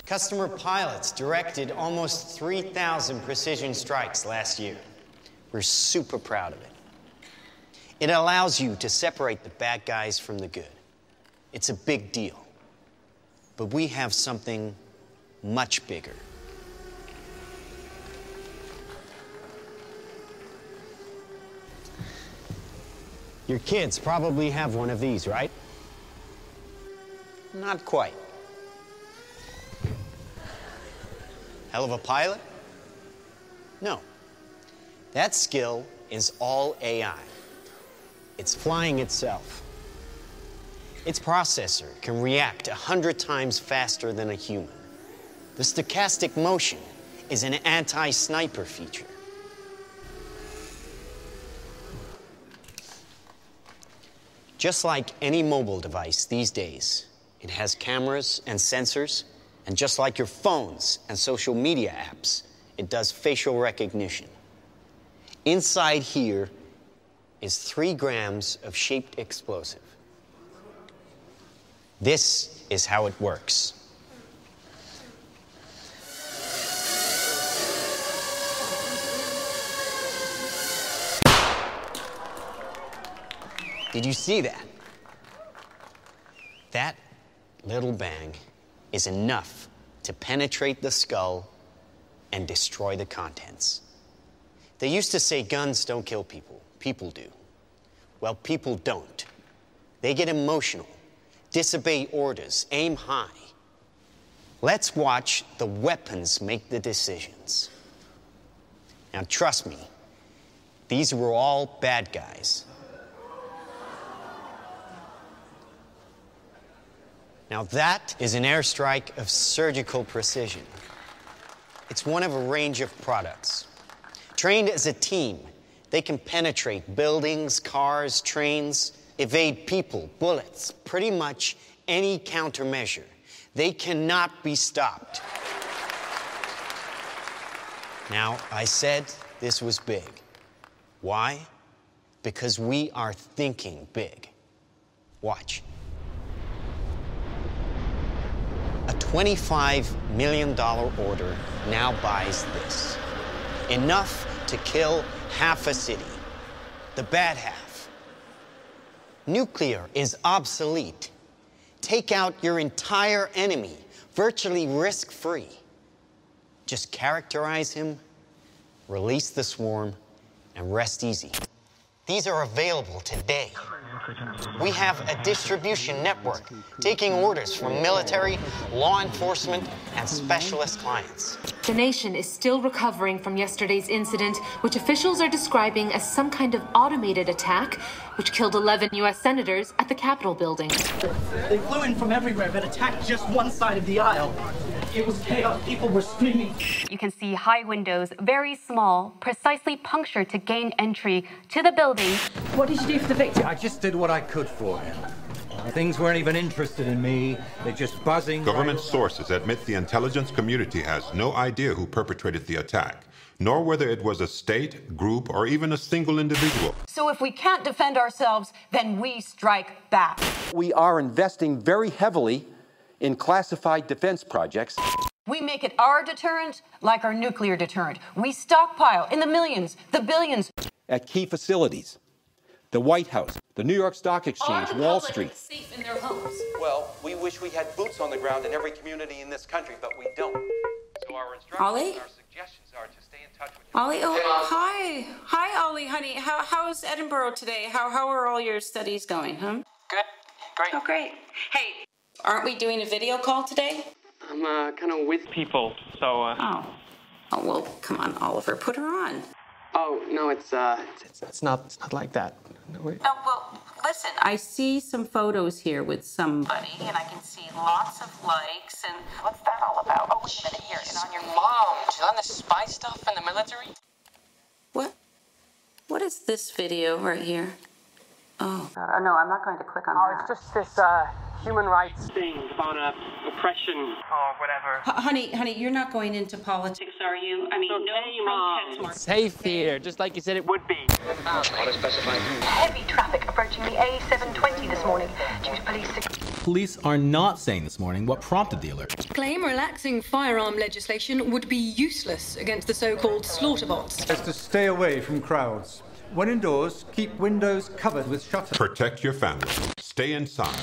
Customer pilots directed almost 3,000 precision strikes last year. We're super proud of it. It allows you to separate the bad guys from the good. It's a big deal. But we have something much bigger. Your kids probably have one of these, right? Not quite. Hell of a pilot? No. That skill is all AI. It's flying itself. Its processor can react 100 times faster than a human. The stochastic motion is an anti-sniper feature. Just like any mobile device these days, it has cameras and sensors, and just like your phones and social media apps, it does facial recognition. Inside here is 3 grams of shaped explosive. This is how it works. Did you see that? That little bang is enough to penetrate the skull and destroy the contents. They used to say guns don't kill people. People do. Well, people don't. They get emotional, disobey orders, aim high. Let's watch the weapons make the decisions. Now, trust me, these were all bad guys. Now that is an airstrike of surgical precision. It's one of a range of products. Trained as a team, they can penetrate buildings, cars, trains, evade people, bullets, pretty much any countermeasure. They cannot be stopped. Now, I said this was big. Why? Because we are thinking big. Watch. A $25 million order now buys this. Enough to kill half a city. The bad half. Nuclear is obsolete. Take out your entire enemy, virtually risk-free. Just characterize him, release the swarm, and rest easy. These are available today. We have a distribution network taking orders from military, law enforcement, and specialist clients. The nation is still recovering from yesterday's incident, which officials are describing as some kind of automated attack, which killed 11 U.S. senators at the Capitol building. They flew in from everywhere but attacked just one side of the aisle. It was chaos. People were screaming. You can see high windows, very small, precisely punctured to gain entry to the building. What did you do for the victim? I just did what I could for him. Things weren't even interested in me. They're just buzzing. Government sources admit the intelligence community has no idea who perpetrated the attack, nor whether it was a state, group, or even a single individual. So if we can't defend ourselves, then we strike back. We are investing very heavily in classified defense projects. We make it our deterrent like our nuclear deterrent. We stockpile in the millions, the billions. At key facilities, the White House, the New York Stock Exchange, Wall Street. Safe in their homes. Well, we wish we had boots on the ground in every community in this country, but we don't. So our instructions Ollie? and our suggestions are to stay in touch with your... Ollie, oh, hi. Hi, Ollie, honey. How's Edinburgh today? How are all your studies going, huh? Good. Great. Oh, great. Hey, aren't we doing a video call today? I'm kind of with people, so... Oh, well, come on, Oliver, put her on. Oh, no, it's not like that. No, wait. Oh, well, listen, I see some photos here with somebody, and I can see lots of likes, and what's that all about? Oh, wait a minute, here, and on your... Mom, she's on the spy stuff in the military? What? What is this video right here? Oh, no, I'm not going to click on that. It's just this, human rights thing about oppression or whatever. Honey, you're not going into politics, are you? I mean, no protest march. Safe here, just like you said it would be. Heavy traffic approaching the A720 this morning due to police... police are not saying this morning what prompted the alert. Claim relaxing firearm legislation would be useless against the so-called slaughter bots. Is to stay away from crowds. When indoors, keep windows covered with shutters. Protect your family. Stay inside.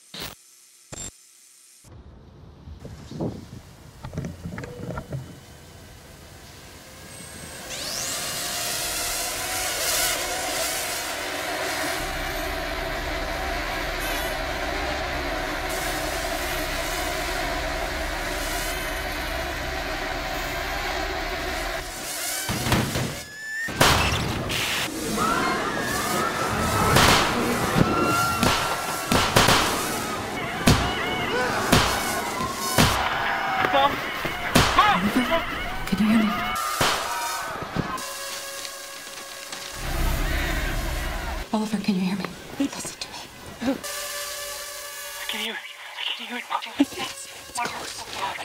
Can you hear me? Oliver, can you hear me? Listen to me. I can hear it. I can hear it, Mom. It's close.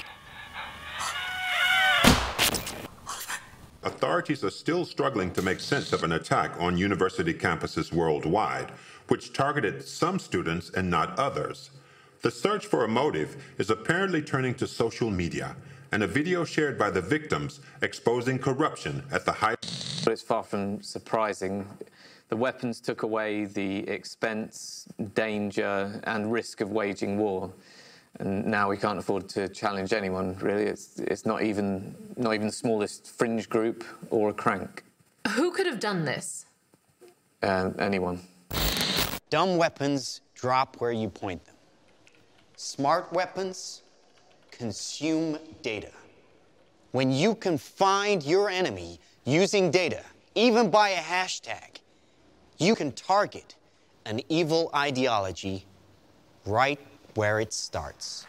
Authorities are still struggling to make sense of an attack on university campuses worldwide, which targeted some students and not others. The search for a motive is apparently turning to social media, and a video shared by the victims exposing corruption at the high. But it's far from surprising. The weapons took away the expense, danger, and risk of waging war. And now we can't afford to challenge anyone, really. It's not even the smallest fringe group or a crank. Who could have done this? Anyone. Dumb weapons drop where you point them. Smart weapons consume data. When you can find your enemy using data, even by a hashtag, you can target an evil ideology right where it starts.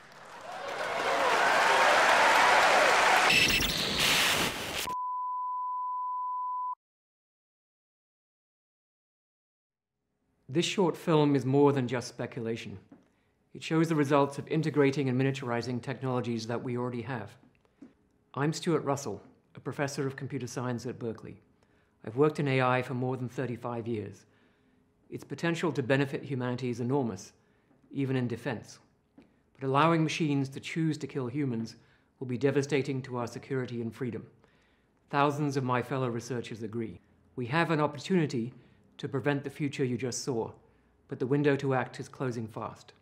This short film is more than just speculation. It shows the results of integrating and miniaturizing technologies that we already have. I'm Stuart Russell, a professor of computer science at Berkeley. I've worked in AI for more than 35 years. Its potential to benefit humanity is enormous, even in defense. But allowing machines to choose to kill humans will be devastating to our security and freedom. Thousands of my fellow researchers agree. We have an opportunity to prevent the future you just saw, but the window to act is closing fast.